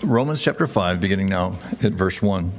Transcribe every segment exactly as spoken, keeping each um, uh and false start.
Romans chapter five, beginning now at verse one.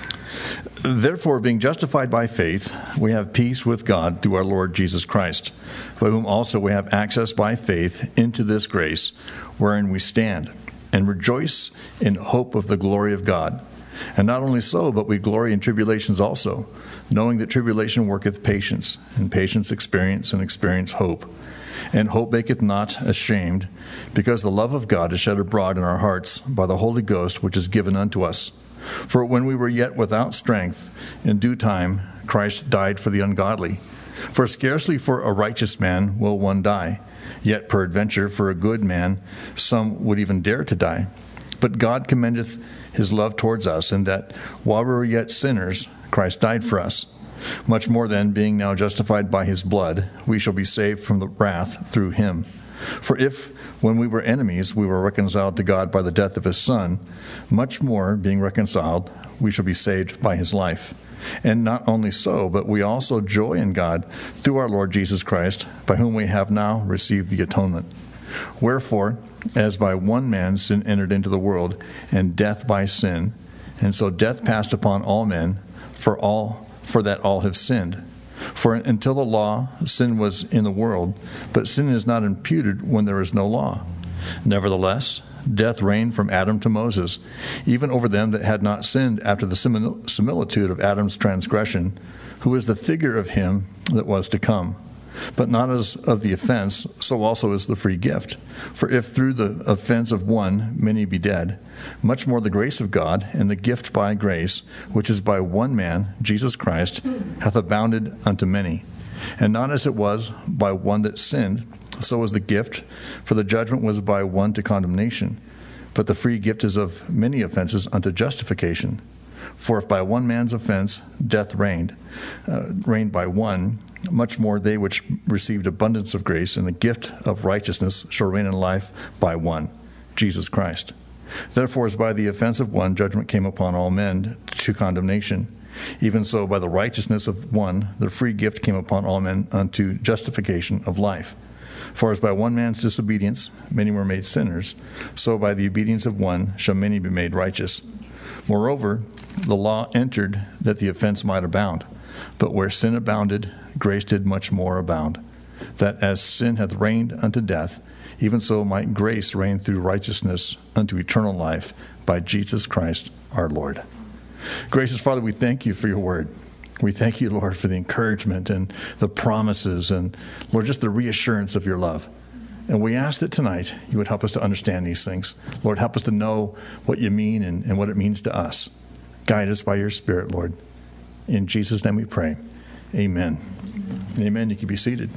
Therefore, being justified by faith, we have peace with God through our Lord Jesus Christ, by whom also we have access by faith into this grace wherein we stand, and rejoice in hope of the glory of God. And not only so, but we glory in tribulations also, knowing that tribulation worketh patience, and patience experience, and experience hope. And hope maketh not ashamed, because the love of God is shed abroad in our hearts by the Holy Ghost which is given unto us. For when we were yet without strength, in due time Christ died for the ungodly. For scarcely for a righteous man will one die, yet peradventure for a good man some would even dare to die. But God commendeth his love towards us, in that while we were yet sinners, Christ died for us. Much more then, being now justified by his blood, we shall be saved from the wrath through him. For if, when we were enemies, we were reconciled to God by the death of his Son, much more, being reconciled, we shall be saved by his life. And not only so, but we also joy in God through our Lord Jesus Christ, by whom we have now received the atonement. Wherefore, as by one man sin entered into the world, and death by sin, and so death passed upon all men, for all for that all have sinned. For until the law, sin was in the world, but sin is not imputed when there is no law. Nevertheless, death reigned from Adam to Moses, even over them that had not sinned after the similitude of Adam's transgression, who is the figure of him that was to come. But not as of the offense, so also is the free gift. For if through the offense of one many be dead, much more the grace of God and the gift by grace, which is by one man, Jesus Christ, hath abounded unto many. And not as it was by one that sinned, so was the gift, for the judgment was by one to condemnation. But the free gift is of many offenses unto justification. For if by one man's offense death reigned, uh, reigned by one, much more they which received abundance of grace and the gift of righteousness shall reign in life by one, Jesus Christ. Therefore, as by the offense of one judgment came upon all men to condemnation, even so by the righteousness of one the free gift came upon all men unto justification of life. For as by one man's disobedience many were made sinners, so by the obedience of one shall many be made righteous. Moreover, the law entered that the offense might abound. But where sin abounded, grace did much more abound, that as sin hath reigned unto death, even so might grace reign through righteousness unto eternal life by Jesus Christ our Lord. Gracious Father, we thank you for your word. We thank you, Lord, for the encouragement and the promises and, Lord, just the reassurance of your love. And we ask that tonight you would help us to understand these things. Lord, help us to know what you mean and, and what it means to us. Guide us by your Spirit, Lord. In Jesus' name we pray. Amen. Amen. You can be seated.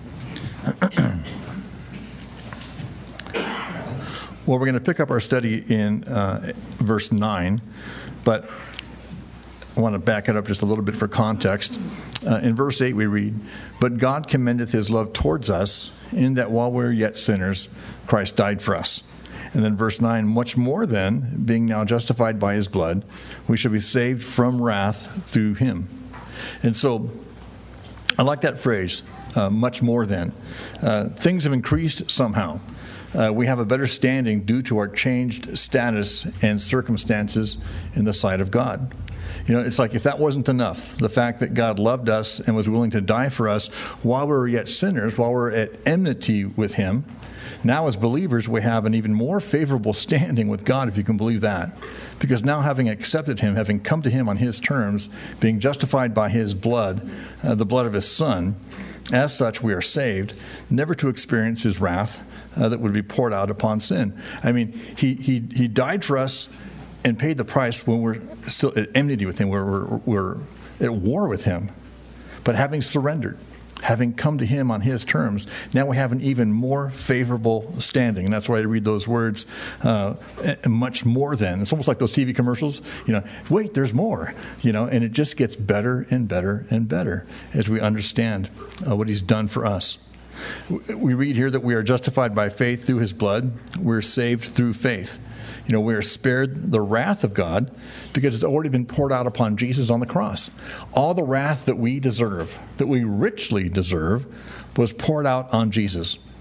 Well, we're going to pick up our study in uh, verse nine, but I want to back it up just a little bit for context. Uh, in verse eight we read, "But God commendeth his love towards us, in that while we were yet sinners, Christ died for us." And then verse nine, "Much more then, being now justified by his blood, we shall be saved from wrath through him." And so I like that phrase, uh, much more than. Uh, things have increased somehow. Uh, we have a better standing due to our changed status and circumstances in the sight of God. You know, it's like if that wasn't enough, the fact that God loved us and was willing to die for us while we were yet sinners, while we were at enmity with him, now as believers we have an even more favorable standing with God, if you can believe that. Because now having accepted him, having come to him on his terms, being justified by his blood, uh, the blood of his Son, as such we are saved, never to experience his wrath uh, that would be poured out upon sin. I mean, he, he, he died for us and paid the price when we're still at enmity with him, we're, we're, we're at war with him. But having surrendered, having come to him on his terms, now we have an even more favorable standing. And that's why I read those words, uh, much more than. It's almost like those T V commercials, you know, wait, there's more, you know, and it just gets better and better and better as we understand uh, what he's done for us. We read here that we are justified by faith through his blood. We're saved through faith. You know, we are spared the wrath of God because it's already been poured out upon Jesus on the cross. All the wrath that we deserve, that we richly deserve, was poured out on Jesus.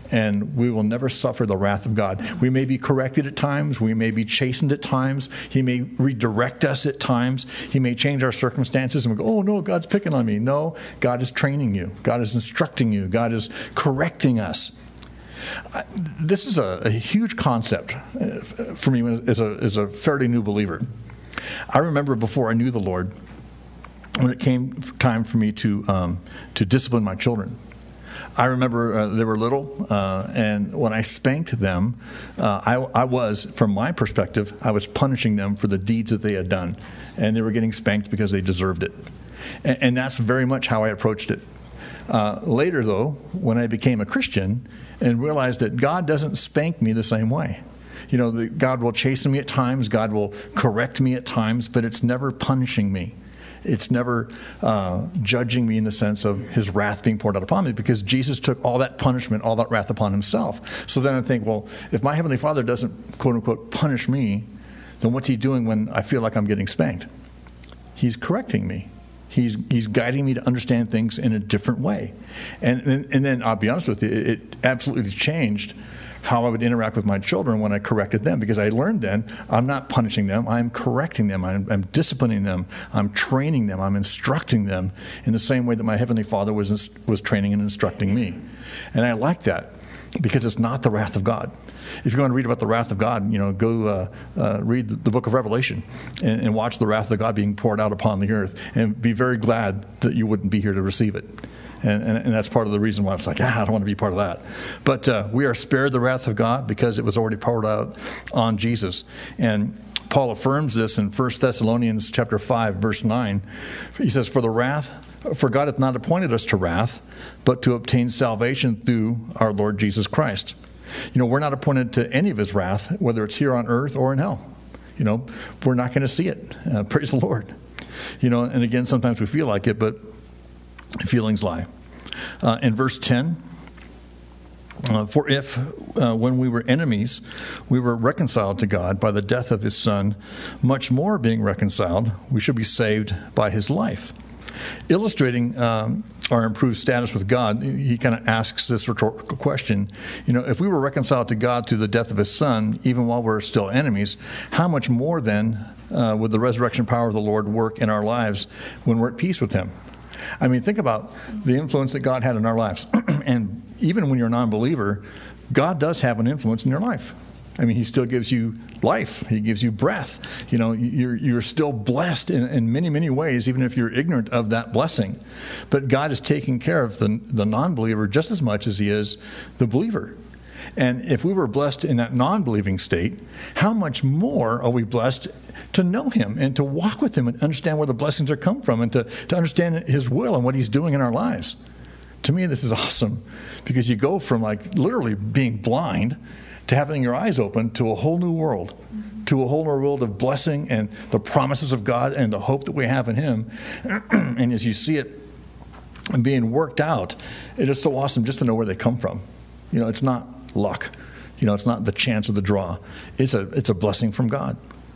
and we will never suffer the wrath of God. We may be corrected at times. We may be chastened at times. He may redirect us at times. He may change our circumstances, and we go, oh, no, God's picking on me. No, God is training you. God is instructing you. God is correcting us. I, this is a, a huge concept for me as a, as a fairly new believer. I remember before I knew the Lord, when it came time for me to um, to discipline my children. I remember uh, they were little, uh, and when I spanked them, uh, I, I was, from my perspective, I was punishing them for the deeds that they had done, and they were getting spanked because they deserved it. And, and that's very much how I approached it. Uh, later, though, when I became a Christian and realized that God doesn't spank me the same way. You know, the, God will chasten me at times, God will correct me at times, but it's never punishing me. It's never uh, judging me in the sense of his wrath being poured out upon me, because Jesus took all that punishment, all that wrath upon himself. So then I think, well, if my Heavenly Father doesn't, quote unquote, punish me, then what's he doing when I feel like I'm getting spanked? He's correcting me. He's he's guiding me to understand things in a different way. And, and, and then I'll be honest with you, it, it absolutely changed how I would interact with my children when I corrected them, because I learned then I'm not punishing them, I'm correcting them, I'm, I'm disciplining them, I'm training them, I'm instructing them in the same way that my Heavenly Father was was training and instructing me. And I like that, because it's not the wrath of God. If you want to read about the wrath of God, you know, go uh, uh, read the book of Revelation and, and watch the wrath of God being poured out upon the earth, and be very glad that you wouldn't be here to receive it. And, and, and that's part of the reason why it's like, ah, I don't want to be part of that. But uh, we are spared the wrath of God because it was already poured out on Jesus. And Paul affirms this in First Thessalonians chapter five, verse nine. He says, For the wrath, for God hath not appointed us to wrath, but to obtain salvation through our Lord Jesus Christ. You know, we're not appointed to any of his wrath, whether it's here on earth or in hell. You know, we're not going to see it. Uh, praise the Lord. You know, and again, sometimes we feel like it, but feelings lie. Uh, in verse ten, uh, for if, uh, when we were enemies, we were reconciled to God by the death of his Son, much more being reconciled, we should be saved by his life. Illustrating um, our improved status with God, he kind of asks this rhetorical question. You know, if we were reconciled to God through the death of his Son, even while we're still enemies, how much more then uh, would the resurrection power of the Lord work in our lives when we're at peace with him? I mean, think about the influence that God had in our lives. And even when you're a non-believer, God does have an influence in your life. I mean, he still gives you life. He gives you breath. You know, you're, you're still blessed in, in many, many ways, even if you're ignorant of that blessing. But God is taking care of the, the non-believer just as much as he is the believer. And if we were blessed in that non-believing state, how much more are we blessed to know him and to walk with him and understand where the blessings are come from, and to, to understand his will and what he's doing in our lives? To me, this is awesome, because you go from like literally being blind to having your eyes open to a whole new world, to a whole new world of blessing and the promises of God and the hope that we have in him. And as you see it being worked out, it is so awesome just to know where they come from. You know, it's not luck. You know, it's not the chance of the draw. It's a it's a blessing from God.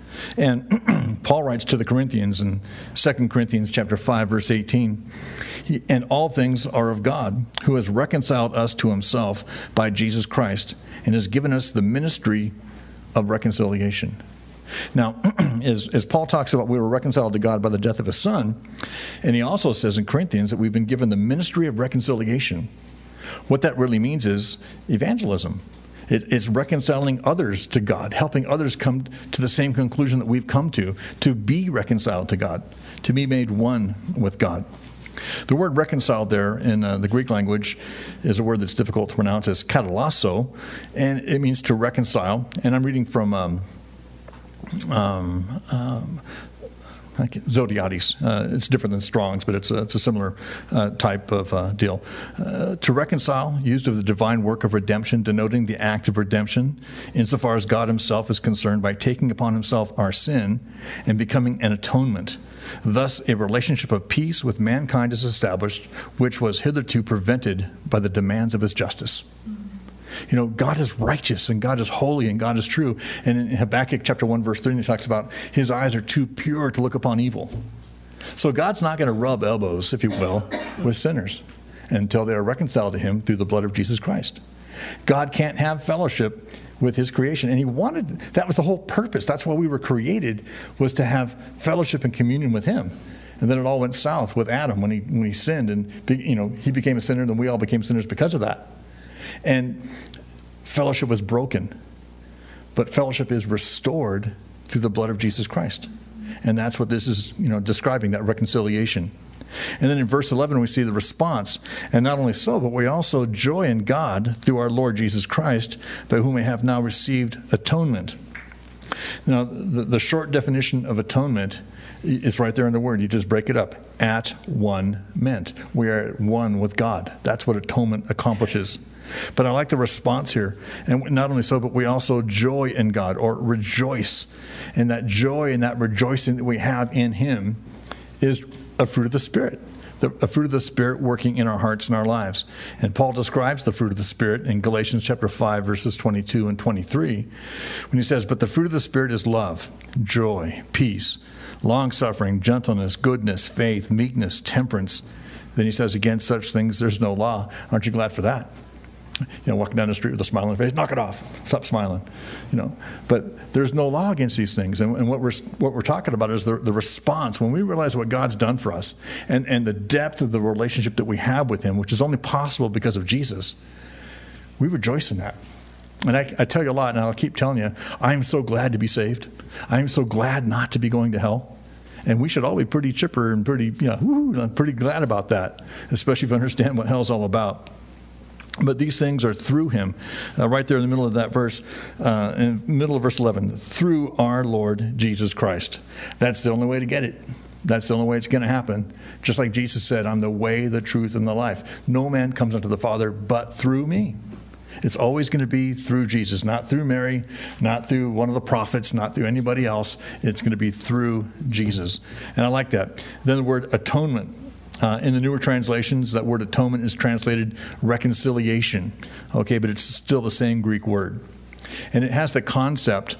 And Paul writes to the Corinthians in Second Corinthians chapter five, verse eighteen, he, and all things are of God, who has reconciled us to himself by Jesus Christ, and has given us the ministry of reconciliation. Now, as, as Paul talks about, we were reconciled to God by the death of his Son, and he also says in Corinthians that we've been given the ministry of reconciliation. What that really means is evangelism. It, it's reconciling others to God, helping others come to the same conclusion that we've come to, to be reconciled to God, to be made one with God. The word reconciled there in uh, the Greek language is a word that's difficult to pronounce as katalasso, and it means to reconcile. And I'm reading from um, um, um, Zodiates. Uh, it's different than Strong's, but it's a, it's a similar uh, type of uh, deal. Uh, to reconcile, used of the divine work of redemption, denoting the act of redemption, insofar as God himself is concerned by taking upon himself our sin and becoming an atonement. Thus, a relationship of peace with mankind is established, which was hitherto prevented by the demands of his justice. You know, God is righteous, and God is holy, and God is true. And in Habakkuk chapter one, verse three, he talks about his eyes are too pure to look upon evil. So God's not going to rub elbows, if you will, with sinners until they are reconciled to him through the blood of Jesus Christ. God can't have fellowship with his creation. And he wanted, that was the whole purpose. That's why we were created, was to have fellowship and communion with him. And then it all went south with Adam when he when he sinned, and you know he became a sinner, and then we all became sinners because of that. And fellowship was broken, but fellowship is restored through the blood of Jesus Christ, and that's what this is, you know, describing, that reconciliation. And then in verse eleven we see the response, and not only so, but we also joy in God through our Lord Jesus Christ, by whom we have now received atonement. Now, the, the short definition of atonement is right there in the word. You just break it up. At one meant. We are at one with God. That's what atonement accomplishes. But I like the response here. And not only so, but we also joy in God, or rejoice. And that joy and that rejoicing that we have in him is a fruit of the Spirit. The, a fruit of the Spirit working in our hearts and our lives. And Paul describes the fruit of the Spirit in Galatians chapter five, verses twenty-two and twenty-three, when he says, "But the fruit of the Spirit is love, joy, peace, long-suffering, gentleness, goodness, faith, meekness, temperance." Then he says, "Against such things there's no law." Aren't you glad for that? You know, walking down the street with a smile on your face, knock it off, stop smiling. You know, but there's no law against these things. And, and what we're what we're talking about is the, the response when we realize what God's done for us, and, and the depth of the relationship that we have with him, which is only possible because of Jesus. We rejoice in that. And I, I tell you a lot, and I'll keep telling you, I'm so glad to be saved. I'm so glad not to be going to hell. And we should all be pretty chipper and pretty, you know, woo, I'm pretty glad about that, especially if you understand what hell's all about. But these things are through him. Uh, right there in the middle of that verse, uh, in the middle of verse eleven, through our Lord Jesus Christ. That's the only way to get it. That's the only way it's going to happen. Just like Jesus said, I'm the way, the truth, and the life. No man comes unto the Father but through me. It's always going to be through Jesus, not through Mary, not through one of the prophets, not through anybody else. It's going to be through Jesus. And I like that. Then the word atonement. Uh, in the newer translations, that word atonement is translated reconciliation. Okay, but it's still the same Greek word. And it has the concept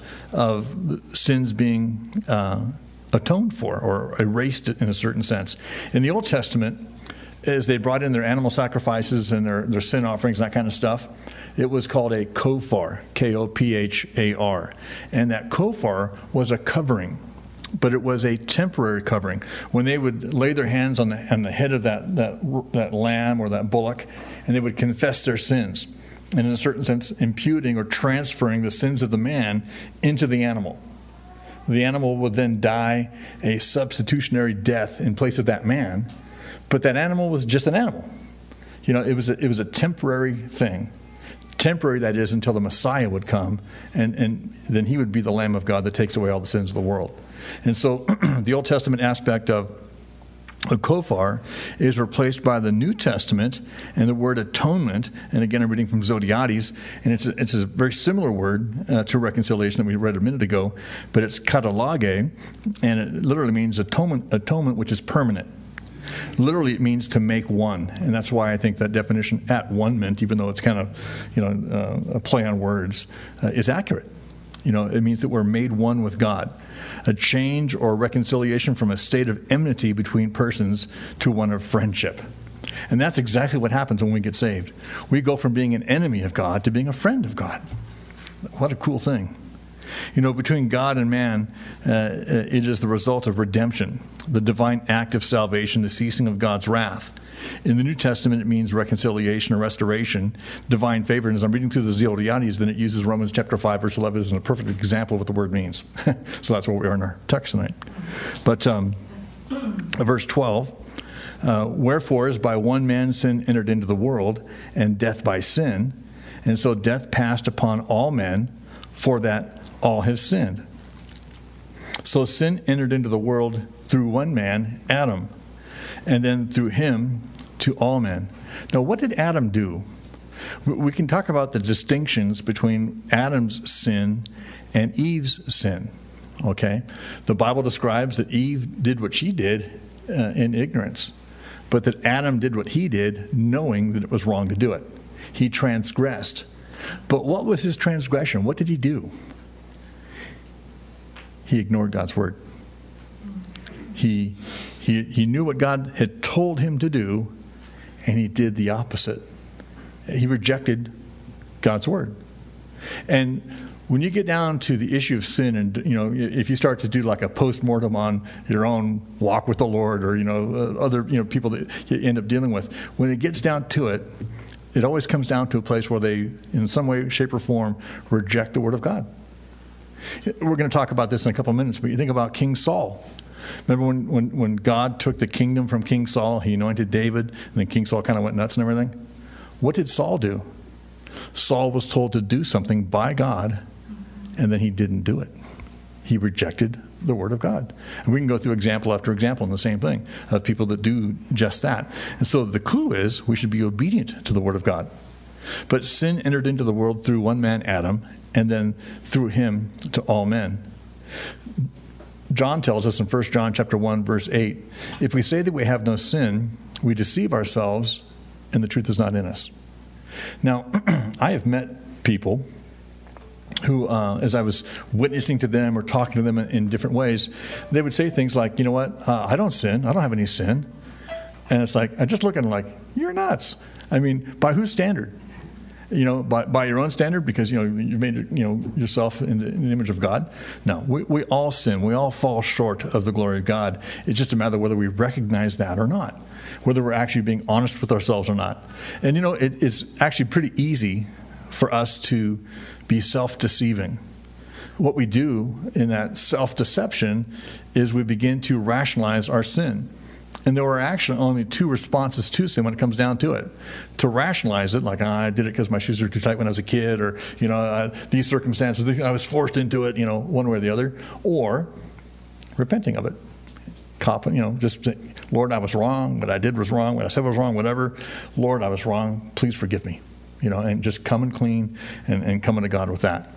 of sins being uh, atoned for or erased in a certain sense. In the Old Testament, as they brought in their animal sacrifices and their, their sin offerings, that kind of stuff, it was called a kofar, K O P H A R. And that kofar was a covering. But it was a temporary covering. When they would lay their hands on the, on the head of that, that that lamb or that bullock, and they would confess their sins, and in a certain sense imputing or transferring the sins of the man into the animal. The animal would then die a substitutionary death in place of that man, but that animal was just an animal. You know, it was a, it was a temporary thing. Temporary, that is, until the Messiah would come, and, and then he would be the Lamb of God that takes away all the sins of the world. And so the Old Testament aspect of a kofar is replaced by the New Testament and the word atonement. And again, I'm reading from Zodiates, and it's a, it's a very similar word uh, to reconciliation that we read a minute ago, but it's katalage, and it literally means atonement, atonement which is permanent. Literally, it means to make one, and that's why I think that definition at one meant, even though it's kind of, you know, uh, a play on words, uh, is accurate. You know, it means that we're made one with God. A change or reconciliation from a state of enmity between persons to one of friendship. And that's exactly what happens when we get saved. We go from being an enemy of God to being a friend of God. What a cool thing. You know, between God and man, uh, it is the result of redemption, the divine act of salvation, the ceasing of God's wrath. In the New Testament, it means reconciliation or restoration, divine favor. And as I'm reading through the Zodiates, then it uses Romans chapter five, verse eleven as a perfect example of what the word means. So that's where we are in our text tonight. But um, verse twelve, uh, wherefore as by one man sin entered into the world, and death by sin, and so death passed upon all men, for that all have sinned. So sin entered into the world through one man, Adam, and then through him to all men. Now, what did Adam do? We can talk about the distinctions between Adam's sin and Eve's sin. Okay? The Bible describes that Eve did what she did uh, in ignorance, but that Adam did what he did knowing that it was wrong to do it. He transgressed. But what was his transgression? What did he do? He ignored God's word. He, he, he knew what God had told him to do, and he did the opposite. He rejected God's word. And when you get down to the issue of sin, and you know, if you start to do like a post-mortem on your own walk with the Lord, or you know, uh, other you know people that you end up dealing with, when it gets down to it, it always comes down to a place where they, in some way, shape, or form, reject the word of God. We're going to talk about this in a couple of minutes, but you think about King Saul. Remember when, when, when God took the kingdom from King Saul, he anointed David, and then King Saul kind of went nuts and everything? What did Saul do? Saul was told to do something by God, and then he didn't do it. He rejected the word of God. And we can go through example after example in the same thing of people that do just that. And so the clue is we should be obedient to the word of God. But sin entered into the world through one man, Adam, and then through him to all men. John tells us in First John chapter one, verse eight, if we say that we have no sin, we deceive ourselves, and the truth is not in us. Now, I have met people who, uh, as I was witnessing to them or talking to them in, in different ways, they would say things like, you know what, uh, I don't sin. I don't have any sin. And it's like, I just look at them like, you're nuts. I mean, by whose standard? You know, by, by your own standard, because, you know, you made, you know, yourself in the, in the image of God? No, we, we all sin. We all fall short of the glory of God. It's just a matter of whether we recognize that or not, whether we're actually being honest with ourselves or not. And, you know, it, it's actually pretty easy for us to be self-deceiving. What we do in that self-deception is we begin to rationalize our sin. And there are actually only two responses to sin when it comes down to it. To rationalize it, like, oh, I did it because my shoes were too tight when I was a kid, or, you know, uh, these circumstances, I was forced into it, you know, one way or the other. Or repenting of it. Cop, you know, just, Lord, I was wrong. What I did was wrong. What I said was wrong, whatever. Lord, I was wrong. Please forgive me. You know, and just coming clean and, and coming to God with that.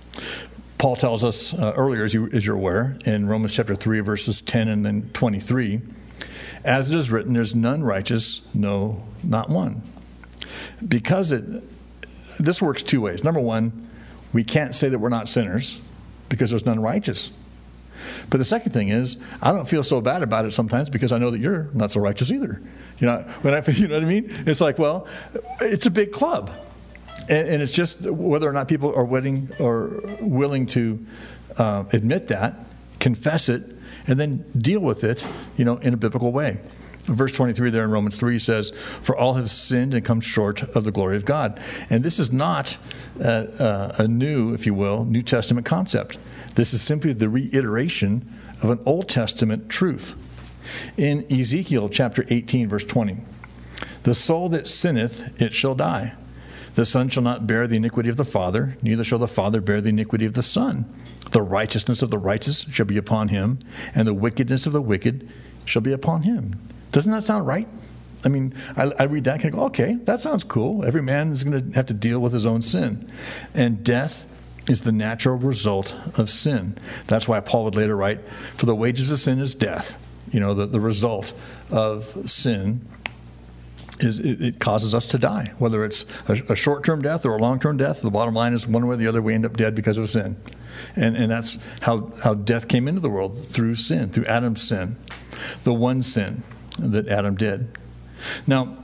Paul tells us uh, earlier, as, you, as you're aware, in Romans chapter three, verses ten and then twenty-three, as it is written, there's none righteous, no, not one. Because it, this works two ways. Number one, we can't say that we're not sinners because there's none righteous. But the second thing is, I don't feel so bad about it sometimes because I know that you're not so righteous either. You know, when I, you know what I mean? It's like, well, it's a big club. And, and it's just whether or not people are willing, or willing to uh, admit that, confess it, and then deal with it, you know, in a biblical way. Verse twenty-three there in Romans three says, for all have sinned and come short of the glory of God. And this is not uh, uh, a new, if you will, New Testament concept. This is simply the reiteration of an Old Testament truth. In Ezekiel chapter eighteen, verse twenty, the soul that sinneth, it shall die. The son shall not bear the iniquity of the father, neither shall the father bear the iniquity of the son. The righteousness of the righteous shall be upon him, and the wickedness of the wicked shall be upon him. Doesn't that sound right? I mean, I, I read that and I go, okay, that sounds cool. Every man is going to have to deal with his own sin. And death is the natural result of sin. That's why Paul would later write, for the wages of sin is death. You know, the, the result of sin is it, it causes us to die. Whether it's a, a short-term death or a long-term death, the bottom line is one way or the other, we end up dead because of sin. And, and that's how, how death came into the world, through sin, through Adam's sin, the one sin that Adam did. Now,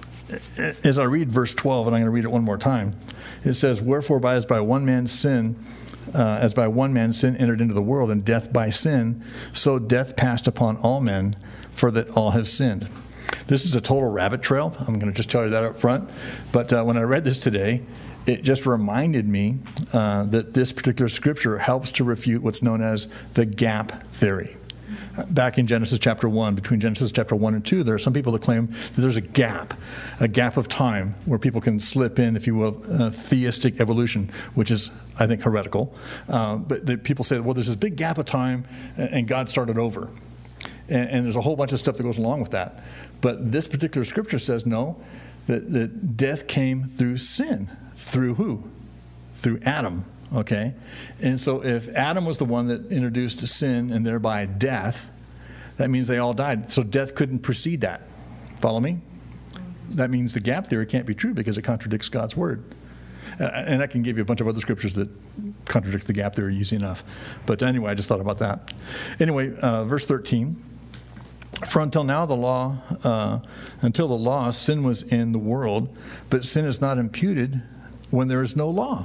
as I read verse twelve, and I'm going to read it one more time, it says, wherefore by as by one man's sin, uh, as by one man's sin entered into the world, and death by sin, so death passed upon all men, for that all have sinned. This is a total rabbit trail. I'm going to just tell you that up front. But uh, when I read this today, it just reminded me uh, that this particular scripture helps to refute what's known as the gap theory. Back in Genesis chapter one, between Genesis chapter one and two, there are some people that claim that there's a gap, a gap of time where people can slip in, if you will, uh, theistic evolution, which is, I think, heretical. Uh, but the, people say, well, there's this big gap of time, and God started over. And, and there's a whole bunch of stuff that goes along with that. But this particular scripture says, no, that, that death came through sin. Through who? Through Adam. Okay? And so if Adam was the one that introduced sin and thereby death, that means they all died. So death couldn't precede that. Follow me? That means the gap theory can't be true because it contradicts God's word. Uh, and I can give you a bunch of other scriptures that contradict the gap theory easy enough. But anyway, I just thought about that. Anyway, uh, verse thirteen. For until now the law, uh, until the law, sin was in the world, but sin is not imputed when there is no law.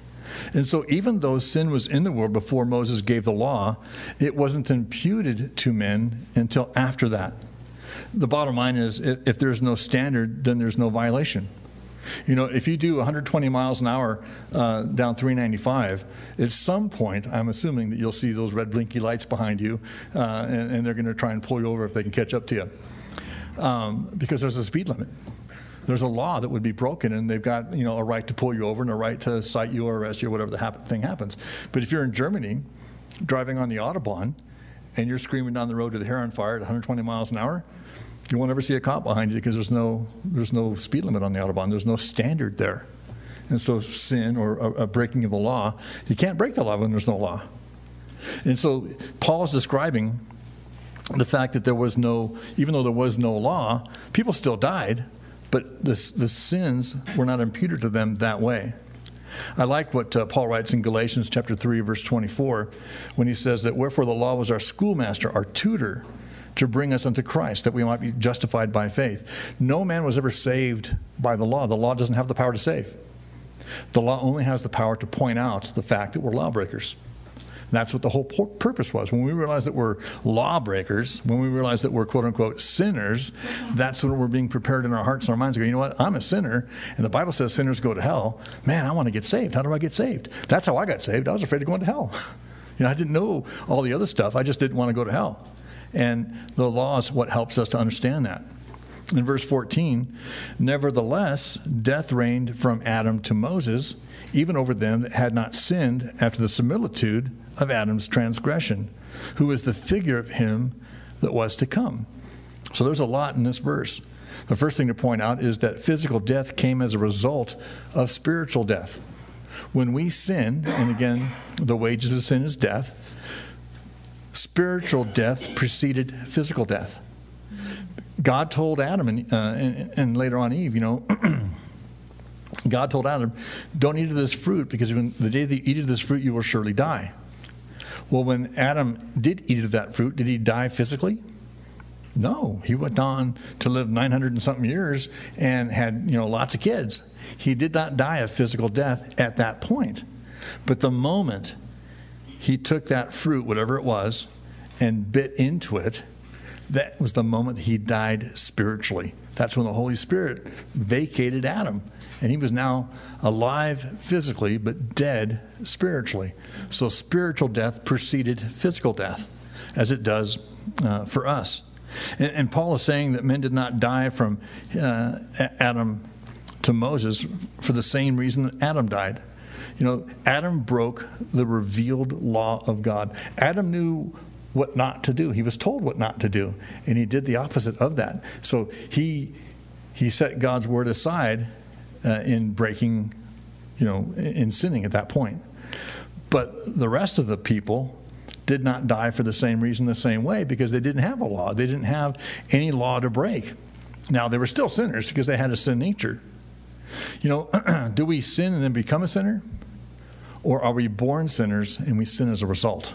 And so even though sin was in the world before Moses gave the law, it wasn't imputed to men until after that. The bottom line is, if there's no standard, then there's no violation. You know, if you do one hundred twenty miles an hour uh, down three ninety-five, at some point, I'm assuming that you'll see those red blinky lights behind you, uh, and, and they're going to try and pull you over if they can catch up to you. Um, because there's a speed limit. There's a law that would be broken, and they've got, you know, a right to pull you over and a right to cite you or arrest you or whatever the happen, thing happens. But if you're in Germany, driving on the Autobahn, and you're screaming down the road with the hair on fire at one hundred twenty miles an hour, you won't ever see a cop behind you because there's no there's no speed limit on the Autobahn. There's no standard there. And so sin or a, a breaking of the law, you can't break the law when there's no law. And so Paul's describing the fact that there was no, even though there was no law, people still died, but the, the sins were not imputed to them that way. I like what uh, Paul writes in Galatians chapter three, verse twenty-four, when he says that wherefore the law was our schoolmaster, our tutor, to bring us unto Christ, that we might be justified by faith. No man was ever saved by the law. The law doesn't have the power to save. The law only has the power to point out the fact that we're lawbreakers. That's what the whole purpose was. When we realize that we're lawbreakers, when we realize that we're quote-unquote sinners, that's when we're being prepared in our hearts and our minds to go, you know what, I'm a sinner, and the Bible says sinners go to hell. Man, I want to get saved. How do I get saved? That's how I got saved. I was afraid of going to hell. You know, I didn't know all the other stuff. I just didn't want to go to hell. And the law is what helps us to understand that. In verse fourteen, nevertheless, death reigned from Adam to Moses, even over them that had not sinned after the similitude of Adam's transgression, who is the figure of him that was to come. So there's a lot in this verse. The first thing to point out is that physical death came as a result of spiritual death. When we sin, and again, the wages of sin is death, spiritual death preceded physical death. God told Adam and, uh, and, and later on Eve, you know, God told Adam, don't eat of this fruit, because when the day that you eat of this fruit, you will surely die. Well, when Adam did eat of that fruit, did he die physically? No. He went on to live nine hundred and something years and had, you know, lots of kids. He did not die a physical death at that point. But the moment he took that fruit, whatever it was, and bit into it, that was the moment he died spiritually. That's when the Holy Spirit vacated Adam. And he was now alive physically, but dead spiritually. So spiritual death preceded physical death, as it does uh, for us. And, and Paul is saying that men did not die from uh, Adam to Moses for the same reason that Adam died. You know, Adam broke the revealed law of God. Adam knew what not to do. He was told what not to do, and he did the opposite of that. So he he set God's word aside uh, in breaking, you know, in sinning at that point. But the rest of the people did not die for the same reason, the same way, because they didn't have a law. They didn't have any law to break. Now, they were still sinners because they had a sin nature. You know, do we sin and then become a sinner? Or are we born sinners and we sin as a result?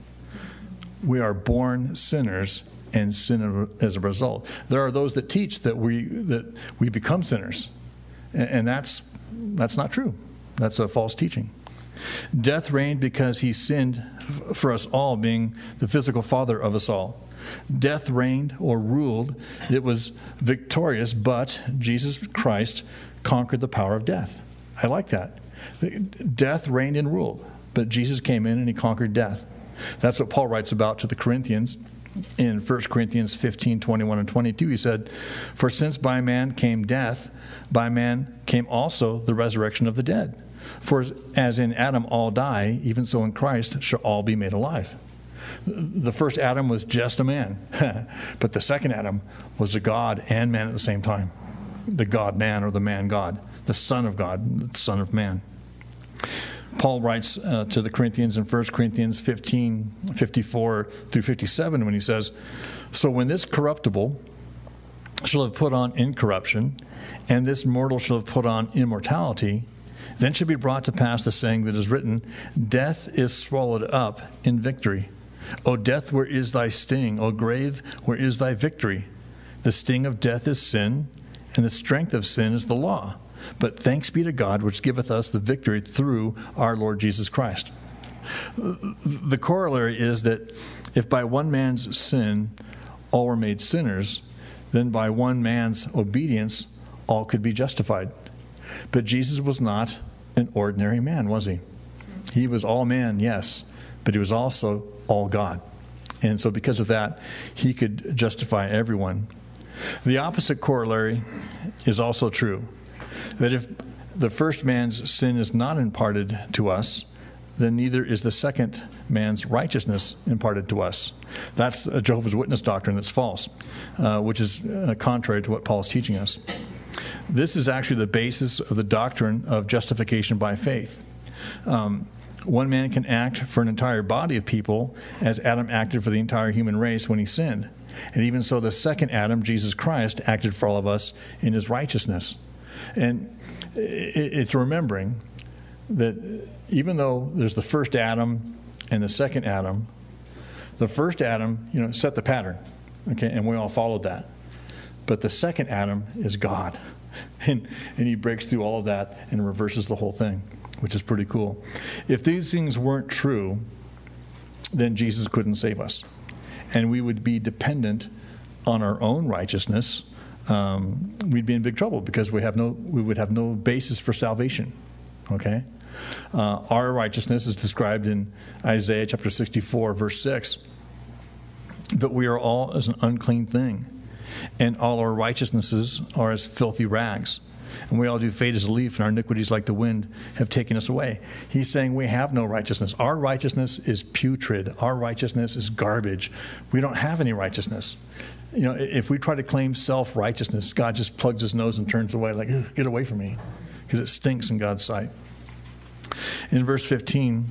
We are born sinners and sin as a result. There are those that teach that we that we become sinners, and, and that's that's not true. That's a false teaching. Death reigned because he sinned for us all, being the physical father of us all. Death reigned or ruled. It was victorious, but Jesus Christ conquered the power of death. I like that. Death reigned and ruled, but Jesus came in and he conquered death. That's what Paul writes about to the Corinthians in First Corinthians fifteen, twenty-one and twenty-two. He said, for since by man came death, by man came also the resurrection of the dead. For as in Adam all die, even so in Christ shall all be made alive. The first Adam was just a man, but the second Adam was a God and man at the same time. The God-man, or the man-God, the Son of God, the Son of man. Paul writes uh, to the Corinthians in First Corinthians fifteen, fifty-four through fifty-seven when he says, so when this corruptible shall have put on incorruption, and this mortal shall have put on immortality, then shall be brought to pass the saying that is written, death is swallowed up in victory. O death, where is thy sting? O grave, where is thy victory? The sting of death is sin, and the strength of sin is the law. but thanks be to God, which giveth us the victory through our Lord Jesus Christ. The corollary is that if by one man's sin all were made sinners, then by one man's obedience all could be justified. But Jesus was not an ordinary man, was he? He was all man, yes, but he was also all God. And so because of that, he could justify everyone. The opposite corollary is also true, that if the first man's sin is not imparted to us, then neither is the second man's righteousness imparted to us. That's a Jehovah's Witness doctrine that's false, uh, which is uh, contrary to what Paul is teaching us. This is actually the basis of the doctrine of justification by faith. Um, one man can act for an entire body of people as Adam acted for the entire human race when he sinned. And even so, the second Adam, Jesus Christ, acted for all of us in his righteousness. And it's remembering that even though there's the first Adam and the second Adam, the first Adam, you know, set the pattern, okay, and we all followed that. But the second Adam is God, and and he breaks through all of that and reverses the whole thing, which is pretty cool. If these things weren't true, then Jesus couldn't save us, and we would be dependent on our own righteousness. Um, we'd be in big trouble because we have no, we would have no basis for salvation. Okay, uh, our righteousness is described in Isaiah chapter sixty-four, verse six. But we are all as an unclean thing, and all our righteousnesses are as filthy rags. And we all do fade as a leaf, and our iniquities like the wind have taken us away. He's saying we have no righteousness. Our righteousness is putrid. Our righteousness is garbage. We don't have any righteousness. You know, if we try to claim self-righteousness, God just plugs his nose and turns away like, get away from me, because it stinks in God's sight. In verse fifteen,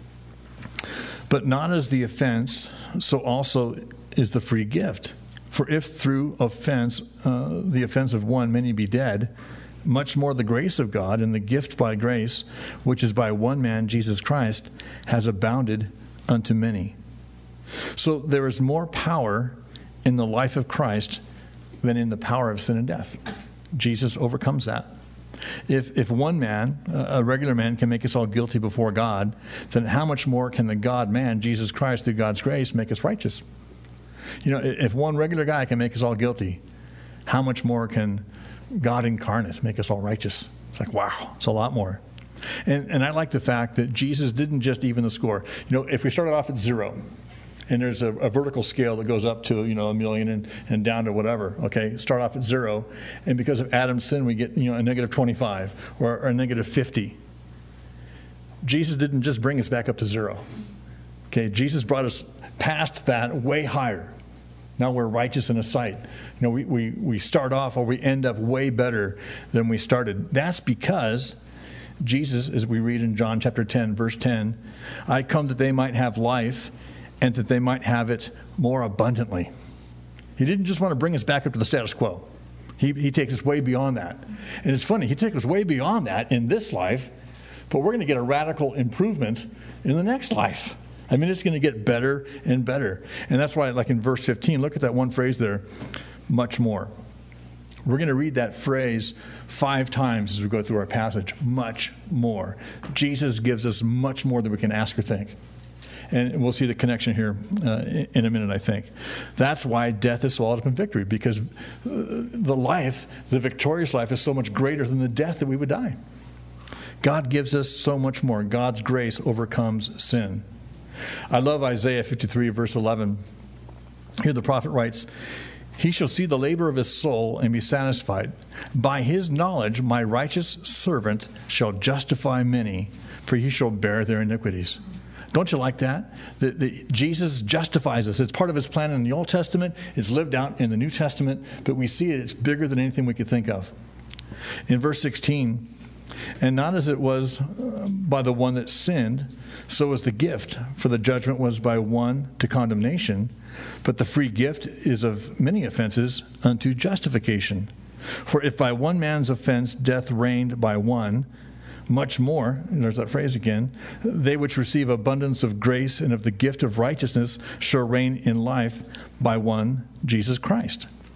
but not as the offense, so also is the free gift. For if through offense, uh, the offense of one, many be dead, much more the grace of God and the gift by grace, which is by one man, Jesus Christ, has abounded unto many. So there is more power in the life of Christ than in the power of sin and death. Jesus overcomes that. If if one man, a regular man, can make us all guilty before God, then how much more can the God-man, Jesus Christ, through God's grace, make us righteous? You know, if one regular guy can make us all guilty, how much more can God incarnate make us all righteous? It's like, wow, it's a lot more. And and I like the fact that Jesus didn't just even the score. You know, if we started off at zero, and there's a, a vertical scale that goes up to, you know, a million and, and down to whatever, okay? Start off at zero, and because of Adam's sin, we get, you know, a negative twenty-five or, or a negative fifty. Jesus didn't just bring us back up to zero. Okay, Jesus brought us past that way higher. Now we're righteous in His sight. You know, we, we, we start off or we end up way better than we started. That's because Jesus, as we read in John chapter ten, verse ten, I come that they might have life and that they might have it more abundantly. He didn't just want to bring us back up to the status quo. He, he takes us way beyond that. And it's funny, He takes us way beyond that in this life, but we're going to get a radical improvement in the next life. I mean, it's going to get better and better. And that's why, like in verse fifteen, look at that one phrase there, much more. We're going to read that phrase five times as we go through our passage, much more. Jesus gives us much more than we can ask or think. And we'll see the connection here uh, in a minute, I think. That's why death is swallowed up in victory, because the life, the victorious life, is so much greater than the death that we would die. God gives us so much more. God's grace overcomes sin. I love Isaiah fifty-three, verse eleven. Here the prophet writes, He shall see the labor of his soul and be satisfied. By his knowledge my righteous servant shall justify many, for he shall bear their iniquities. Don't you like that? The, the, Jesus justifies us. It's part of his plan in the Old Testament. It's lived out in the New Testament. But we see it. It's bigger than anything we could think of. In verse sixteen, and not as it was by the one that sinned, so was the gift. For the judgment was by one to condemnation, but the free gift is of many offenses unto justification. For if by one man's offense death reigned by one, much more, and there's that phrase again, they which receive abundance of grace and of the gift of righteousness shall reign in life by one, Jesus Christ.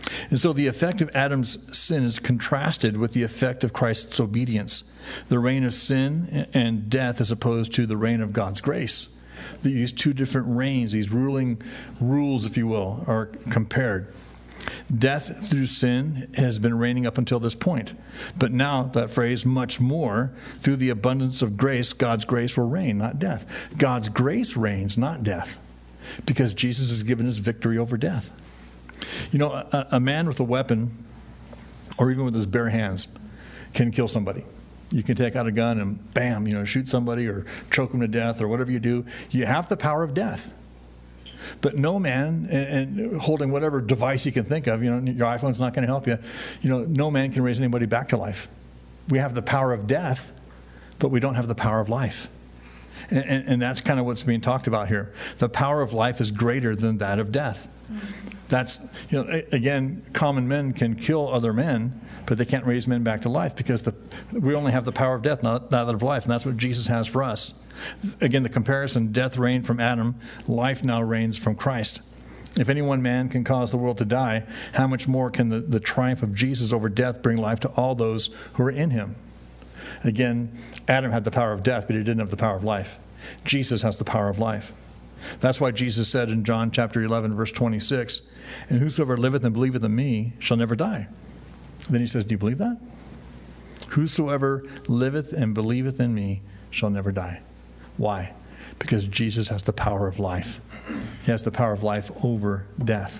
And so the effect of Adam's sin is contrasted with the effect of Christ's obedience. The reign of sin and death as opposed to the reign of God's grace. These two different reigns, these ruling rules, if you will, are compared. Death through sin has been reigning up until this point. But now, that phrase, much more, through the abundance of grace, God's grace will reign, not death. God's grace reigns, not death, because Jesus has given us victory over death. You know, a, a man with a weapon, or even with his bare hands, can kill somebody. You can take out a gun and bam, you know, shoot somebody or choke them to death or whatever you do. You have the power of death. But no man, and, and holding whatever device you can think of, you know, your iPhone's not going to help you. You know, no man can raise anybody back to life. We have the power of death, but we don't have the power of life. And, and, and that's kind of what's being talked about here. The power of life is greater than that of death. That's, you know, again, common men can kill other men, but they can't raise men back to life because the, we only have the power of death, not that of life, and that's what Jesus has for us. Again, the comparison, death reigned from Adam, life now reigns from Christ. If any one man can cause the world to die, how much more can the, the triumph of Jesus over death bring life to all those who are in him? Again, Adam had the power of death, but he didn't have the power of life. Jesus has the power of life. That's why Jesus said in John chapter eleven, verse twenty-six, and whosoever liveth and believeth in me shall never die. Then he says, do you believe that? Whosoever liveth and believeth in me shall never die. Why? Because Jesus has the power of life. He has the power of life over death.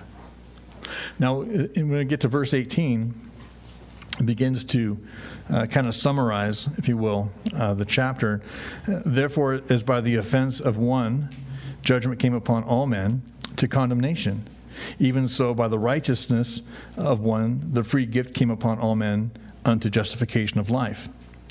Now, when we get to verse eighteen, it begins to uh, kind of summarize, if you will, uh, the chapter. Therefore, as by the offense of one, judgment came upon all men to condemnation. Even so, by the righteousness of one, the free gift came upon all men unto justification of life.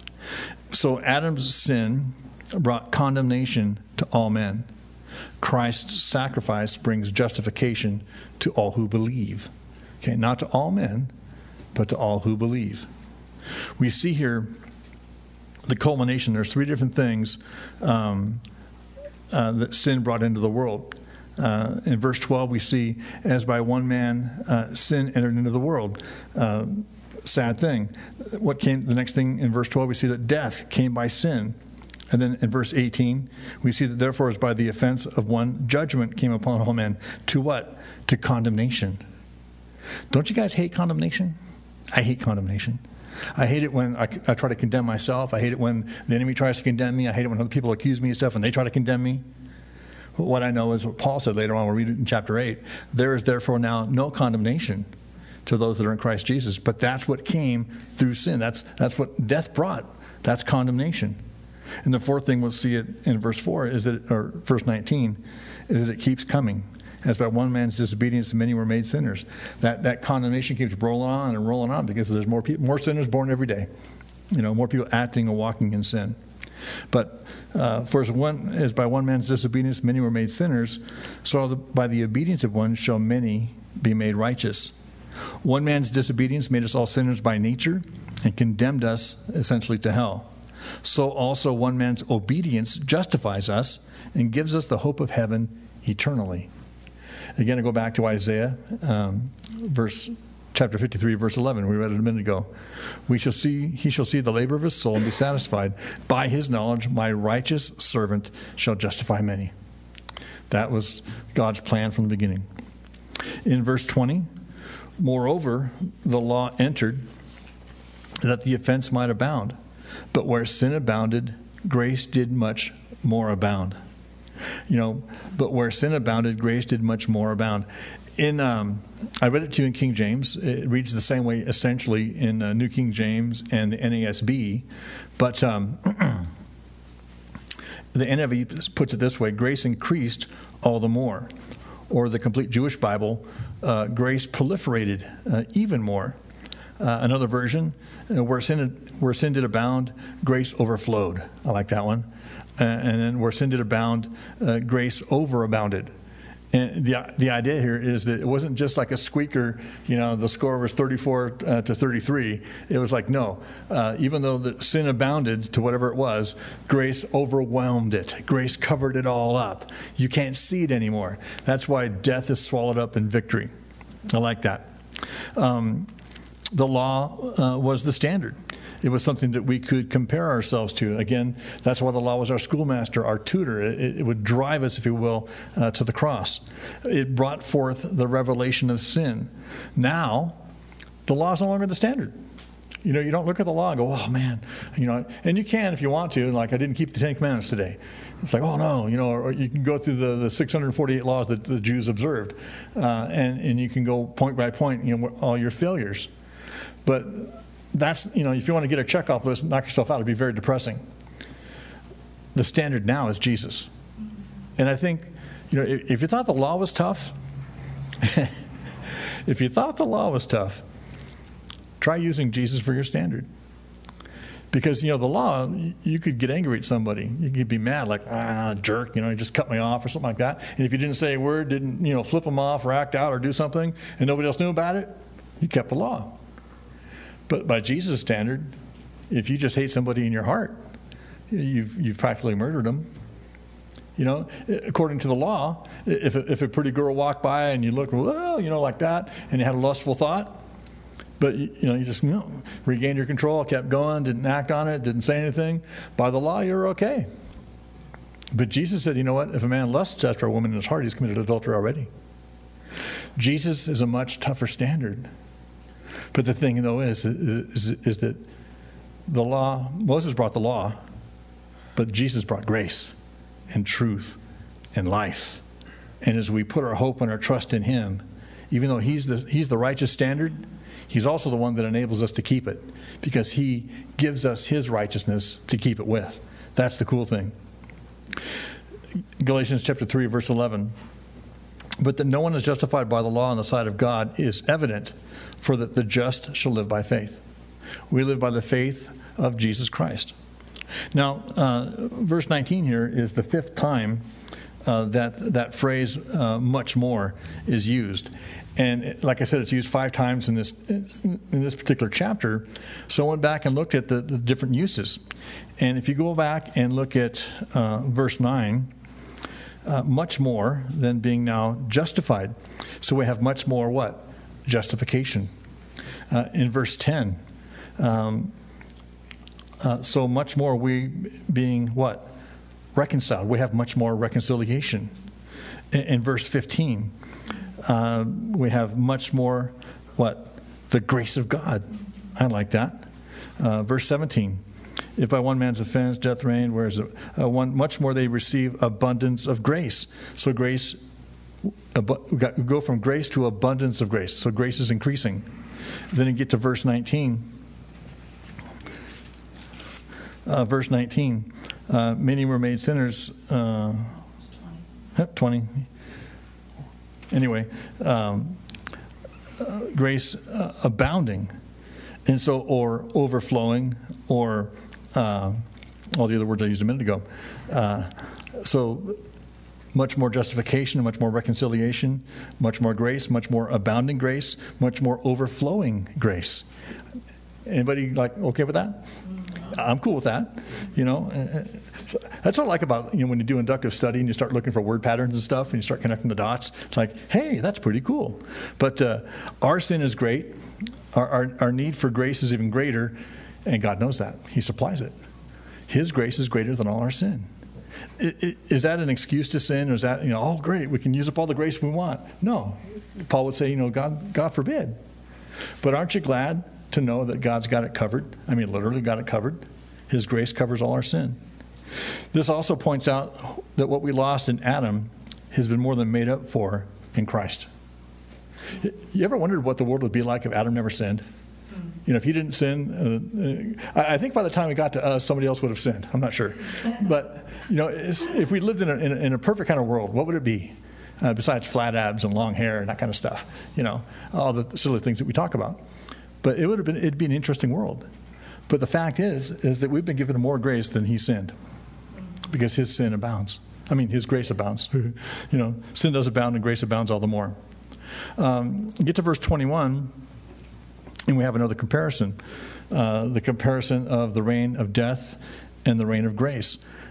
So Adam's sin brought condemnation to all men. Christ's sacrifice brings justification to all who believe. Okay, not to all men, but to all who believe. We see here the culmination. There's three different things um, uh, that sin brought into the world. Uh, in verse twelve, we see, as by one man uh, sin entered into the world. Uh, sad thing. What came? The next thing in verse twelve, we see that death came by sin. And then in verse eighteen, we see that therefore as by the offense of one, judgment came upon all men. To what? To condemnation. Don't you guys hate condemnation? I hate condemnation. I hate it when I, I try to condemn myself. I hate it when the enemy tries to condemn me. I hate it when other people accuse me of stuff and they try to condemn me. What I know is what Paul said later on. We'll read it in chapter eight. There is therefore now no condemnation to those that are in Christ Jesus. But that's what came through sin. That's that's what death brought. That's condemnation. And the fourth thing we'll see it in verse four is that, or verse nineteen, is that it keeps coming. As by one man's disobedience, many were made sinners. That that condemnation keeps rolling on and rolling on because there's more people, more sinners born every day. You know, more people acting and walking in sin. But uh, for as one as by one man's disobedience, many were made sinners, so the, by the obedience of one shall many be made righteous. One man's disobedience made us all sinners by nature and condemned us essentially to hell. So also one man's obedience justifies us and gives us the hope of heaven eternally. Again, I go back to Isaiah, um, verse chapter fifty-three, verse eleven. We read it a minute ago. We shall see, he shall see the labor of his soul and be satisfied. By his knowledge, my righteous servant shall justify many. That was God's plan from the beginning. In verse twenty, moreover, the law entered that the offense might abound. But where sin abounded, grace did much more abound. You know, but where sin abounded, grace did much more abound. In um, I read it to you in King James. It reads the same way essentially in uh, New King James and the N A S B. But um, the N I V puts it this way: grace increased all the more. Or the complete Jewish Bible, uh, grace proliferated uh, even more. Uh, another version, uh, where sin where sin did abound, grace overflowed. I like that one. Uh, and then where sin did abound, uh, grace overabounded. And the the idea here is that it wasn't just like a squeaker. You know, the score was thirty-four uh, to thirty-three. It was like, no, uh, even though the sin abounded to whatever it was, grace overwhelmed it. Grace covered it all up. You can't see it anymore. That's why death is swallowed up in victory. I like that. Um, the law uh, was the standard. It was something that we could compare ourselves to. Again, that's why the law was our schoolmaster, our tutor. It, it would drive us, if you will, uh, to the cross. It brought forth the revelation of sin. Now, the law is no longer the standard. You know, you don't look at the law and go, oh, man, you know, and you can if you want to. Like, I didn't keep the Ten Commandments today. It's like, oh, no, you know, or you can go through the, the six hundred forty-eight laws that the Jews observed, uh, and, and you can go point by point, you know, all your failures. But that's, you know, if you want to get a check-off list, knock yourself out, it'd be very depressing. The standard now is Jesus. And I think, you know, if, if you thought the law was tough, if you thought the law was tough, try using Jesus for your standard. Because, you know, the law, you could get angry at somebody. You could be mad, like, ah, jerk, you know, you just cut me off or something like that. And if you didn't say a word, didn't, you know, flip them off or act out or do something, and nobody else knew about it, you kept the law. But by Jesus' standard, if you just hate somebody in your heart, you've you've practically murdered them. You know, according to the law, if a, if a pretty girl walked by and you looked, well, you know, like that, and you had a lustful thought, but you, you know, you just you know, regained your control, kept going, didn't act on it, didn't say anything, by the law, you're okay. But Jesus said, you know what? If a man lusts after a woman in his heart, he's committed adultery already. Jesus is a much tougher standard. But the thing, though, is, is, is that the law, Moses brought the law, but Jesus brought grace and truth and life. And as we put our hope and our trust in him, even though he's the, he's the righteous standard, he's also the one that enables us to keep it, because he gives us his righteousness to keep it with. That's the cool thing. Galatians chapter three, verse eleven. But that no one is justified by the law in the sight of God is evident, for that the just shall live by faith. We live by the faith of Jesus Christ. Now, uh, verse nineteen here is the fifth time uh, that that phrase, uh, much more, is used. And like I said, it's used five times in this in this particular chapter. So I went back and looked at the, the different uses. And if you go back and look at uh, verse nine, Uh, much more than being now justified. So we have much more what? Justification. Uh, in verse ten, um, uh, so much more we being what? Reconciled. We have much more reconciliation. In, in verse fifteen, uh, we have much more what? The grace of God. I like that. Uh, verse seventeen. If by one man's offense death reigned, whereas uh, one much more they receive abundance of grace. So grace, ab- we go from grace to abundance of grace. So grace is increasing. Then you get to verse nineteen. Uh, verse nineteen. Uh, many were made sinners. Uh, twenty. Anyway, um, uh, grace uh, abounding, and so or overflowing or. Uh, all the other words I used a minute ago. Uh, so much more justification, much more reconciliation, much more grace, much more abounding grace, much more overflowing grace. Anybody like okay with that? I'm cool with that. You know, so that's what I like about, you know, when you do inductive study and you start looking for word patterns and stuff and you start connecting the dots. It's like, hey, that's pretty cool. But uh, our sin is great. Our, our our need for grace is even greater. And God knows that. He supplies it. His grace is greater than all our sin. It, it, is that an excuse to sin? Or is that, you know, oh, great, we can use up all the grace we want? No. Paul would say, you know, God, God forbid. But aren't you glad to know that God's got it covered? I mean, literally got it covered. His grace covers all our sin. This also points out that what we lost in Adam has been more than made up for in Christ. You ever wondered what the world would be like if Adam never sinned? You know, if he didn't sin, uh, I think by the time it got to us, somebody else would have sinned. I'm not sure. But, you know, if we lived in a, in a, in a perfect kind of world, what would it be? Uh, besides flat abs and long hair and that kind of stuff, you know, all the silly things that we talk about. But it would have been, it'd be an interesting world. But the fact is, is that we've been given more grace than he sinned, because his sin abounds. I mean, his grace abounds. You know, sin does abound and grace abounds all the more. Um, get to verse twenty-one. And we have another comparison, uh, the comparison of the reign of death and the reign of grace.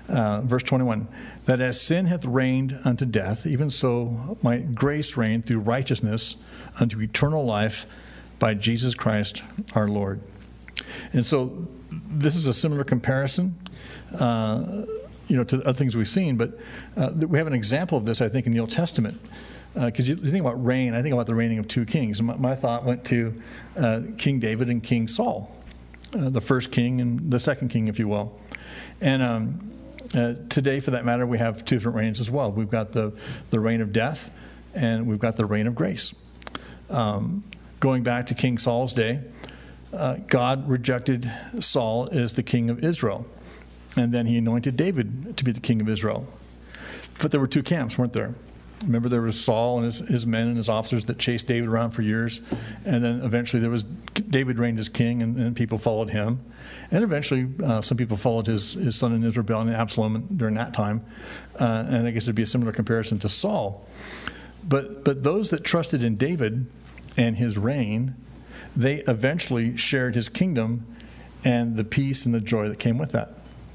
Uh, verse twenty-one, that as sin hath reigned unto death, even so might grace reign through righteousness unto eternal life by Jesus Christ our Lord. And so this is a similar comparison, uh, you know, to other things we've seen, but uh, we have an example of this, I think, in the Old Testament. Because uh, you think about reign, I think about the reigning of two kings. My, my thought went to uh, King David and King Saul, uh, the first king and the second king, if you will. And um, uh, today, for that matter, we have two different reigns as well. We've got the, the reign of death, and we've got the reign of grace. Um, going back to King Saul's day, uh, God rejected Saul as the king of Israel, and then he anointed David to be the king of Israel. But there were two camps, weren't there? Remember, there was Saul and his, his men and his officers that chased David around for years. And then eventually there was David reigned as king, and, and people followed him. And eventually uh, some people followed his, his son in his rebellion, Absalom, during that time. Uh, and I guess it would be a similar comparison to Saul. But, but those that trusted in David and his reign, they eventually shared his kingdom and the peace and the joy that came with that.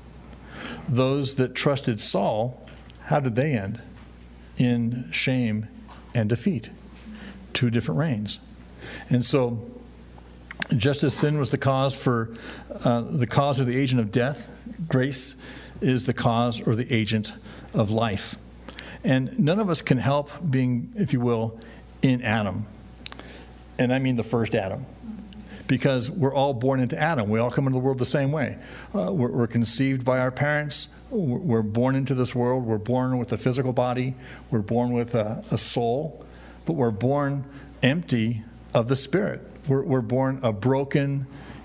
Those that trusted Saul, how did they end? In shame and defeat. Two different reigns. And so, just as sin was the cause for uh, the cause or the agent of death, grace is the cause or the agent of life. And none of us can help being, if you will, in Adam. And I mean the first Adam. Because we're all born into Adam. We all come into the world the same way. Uh, we're, we're conceived by our parents. We're born into this world. We're born with a physical body. We're born with a, a soul. But we're born empty of the Spirit. We're, we're born a broken,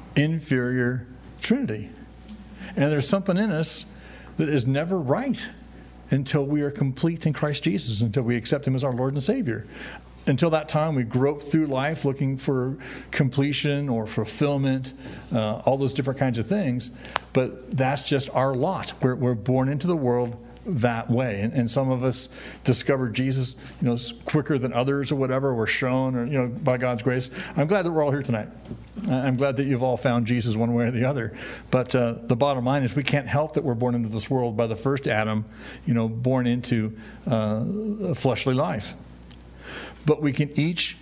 inferior Trinity. And there's something in us that is never right until we are complete in Christ Jesus, until we accept Him as our Lord and Savior. Until that time, we grope through life looking for completion or fulfillment, uh, all those different kinds of things. But that's just our lot. We're, we're born into the world that way. And, and some of us discover Jesus, you know, quicker than others or whatever. We're shown, or, you know, by God's grace. I'm glad that we're all here tonight. I'm glad that you've all found Jesus one way or the other. But uh, the bottom line is we can't help that we're born into this world by the first Adam, you know, born into uh, a fleshly life. But we can each,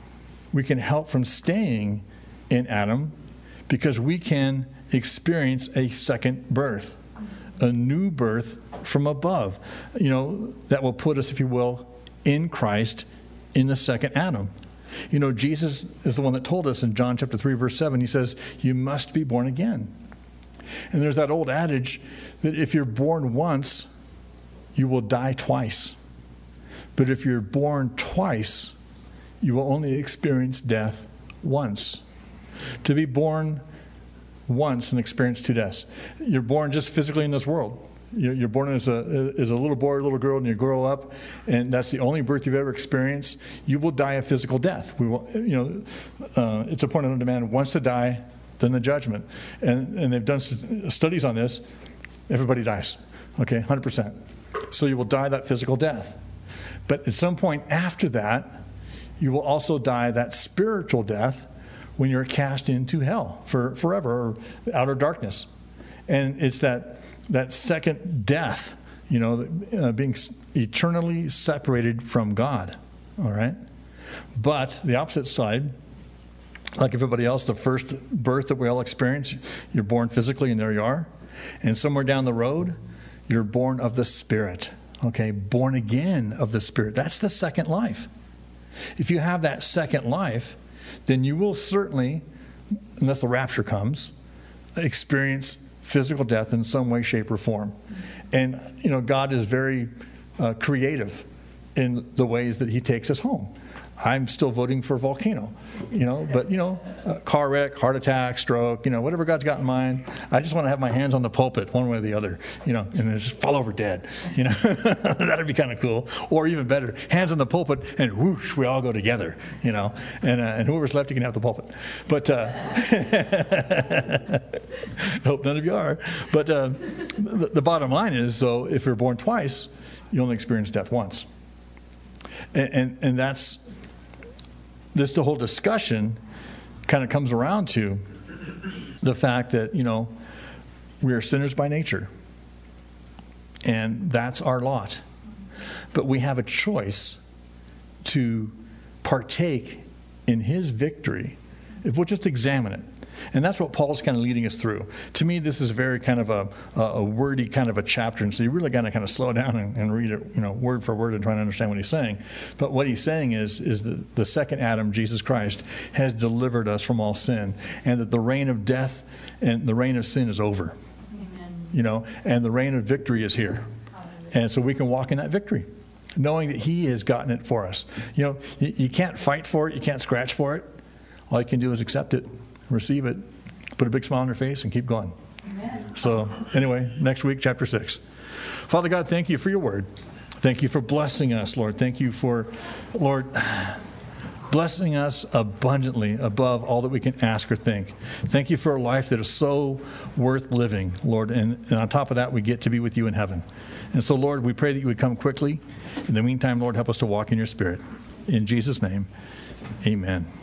we can help from staying in Adam because we can experience a second birth, a new birth from above, you know, that will put us, if you will, in Christ in the second Adam. You know, Jesus is the one that told us in John chapter three, verse seven, he says, you must be born again. And there's that old adage that if you're born once, you will die twice. But if you're born twice, you will only experience death once. To be born once and experience two deaths. You're born just physically in this world. You're born as a as a little boy or little girl, and you grow up, and that's the only birth you've ever experienced. You will die a physical death. We will, you know, uh, it's appointed unto man once to die, then the judgment. And and they've done st- studies on this. Everybody dies. Okay, one hundred percent. So you will die that physical death. But at some point after that, you will also die that spiritual death when you're cast into hell for forever, or outer darkness. And it's that that second death, you know, uh, being eternally separated from God. All right? But the opposite side, like everybody else, the first birth that we all experience, you're born physically and there you are. And somewhere down the road, you're born of the Spirit. Okay, born again of the Spirit. That's the second life. If you have that second life, then you will certainly, unless the rapture comes, experience physical death in some way, shape, or form. And, you know, God is very uh, creative in the ways that He takes us home. I'm still voting for volcano, you know, but, you know, uh, car wreck, heart attack, stroke, you know, whatever God's got in mind. I just want to have my hands on the pulpit one way or the other, you know, and just fall over dead, you know. That'd be kind of cool. Or even better, hands on the pulpit and whoosh, we all go together, you know, and uh, and whoever's left, you can have the pulpit. But uh, hope none of you are. But uh, the, the bottom line is, so if you're born twice, you only experience death once. And, and, and that's, this the whole discussion kind of comes around to the fact that, you know, we are sinners by nature. And that's our lot. But we have a choice to partake in his victory if we'll just examine it. And that's what Paul's kind of leading us through. To me, this is very kind of a, a wordy kind of a chapter, and so you really got to kind of slow down and, and read it, you know, word for word and try to understand what he's saying. But what he's saying is, is that the second Adam, Jesus Christ, has delivered us from all sin, and that the reign of death and the reign of sin is over. Amen. You know, and the reign of victory is here. And so we can walk in that victory, knowing that he has gotten it for us. You know, you, you can't fight for it. You can't scratch for it. All you can do is accept it, receive it, put a big smile on your face, and keep going. Amen. So anyway, next week, chapter six. Father God, thank you for your word. Thank you for blessing us, Lord. Thank you for, Lord, blessing us abundantly above all that we can ask or think. Thank you for a life that is so worth living, Lord. And, and on top of that, we get to be with you in heaven. And so, Lord, we pray that you would come quickly. In the meantime, Lord, help us to walk in your spirit. In Jesus' name, amen.